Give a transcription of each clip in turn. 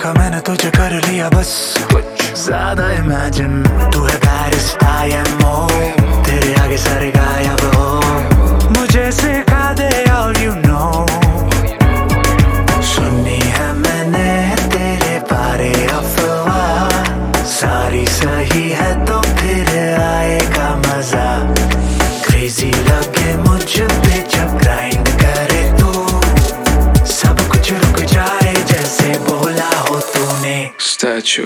देखा मैंने तुझे कर लिया बस कुछ ज्यादा इमेजिन। तू है पेरिस IMO, तेरे आगे सारे गायब हो। मुझे सिखा दे all you know। सुनी है मैंने तेरे बारे अफवाह, सारी सही है तो फिर आएगा मजा। क्रेजी लगे मुझ पे जब ग्राइंड करे तू, सब कुछ रुक जाए जैसे बोला हो तूने। Statue.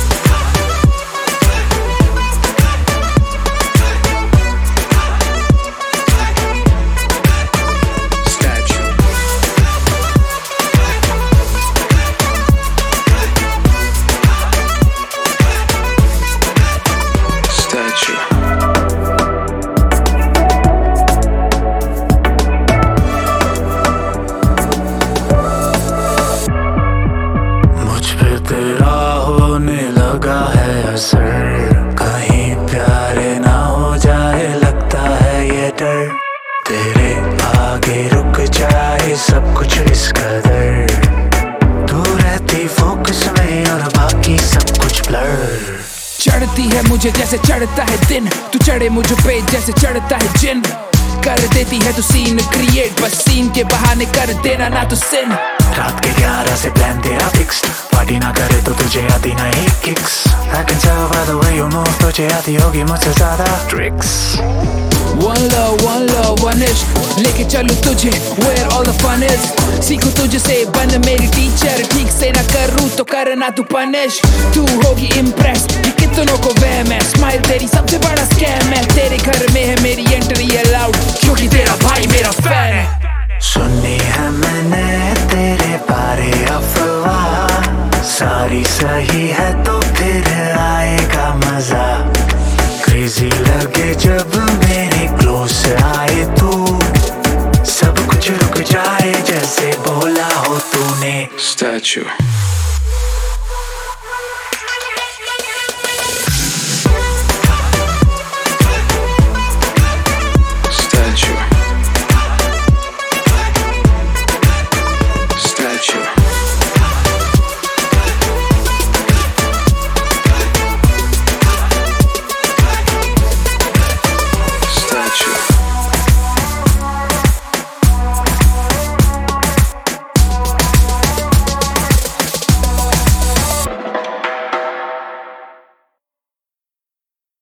तेरा होने लगा है असर, कहीं प्यारे ना हो जाए लगता है ये डर। तेरे आगे रुक जाए सब कुछ इस कदर, तू रहती फोकस में और बाकी सब कुछ ब्लर। चढ़ती है मुझे जैसे चढ़ता है दिन, तू चढ़े मुझ पे जैसे चढ़ता है जिन। कर देती है तू सीन क्रिएट, बस सीन के बहाने कर देना ना तू सिन। रात के 11 से प्लान तेरा फिक्स्ड, पार्टी ना करे तो तुझे आती नहीं kicks. I can tell by the way you move, तुझे आती होगी मुझसे ज्यादा tricks. One love, one ish, लेके चलूं तुझे where all the fun is। सीखूं तुझसे बन मेरी टीचर, ठीक से ना करूं तो करना तू पनिश। तू होगी इम्प्रेस, ये कितनों को वहम है। स्माइल तेरी सबसे बड़ा स्कैम है, तेरे घर में है मेरी एंट्री अलाउड, क्योंकि तेरा भाई मेरा फैन है। सुनी है मैंने तेरे बारे अफवाह, सारी सही है तो फिर आएगा मजा। क्रेजी लगे जब मेरे क्लोज आए तू, सब कुछ रुक जाए जैसे बोला हो तूने। Statue.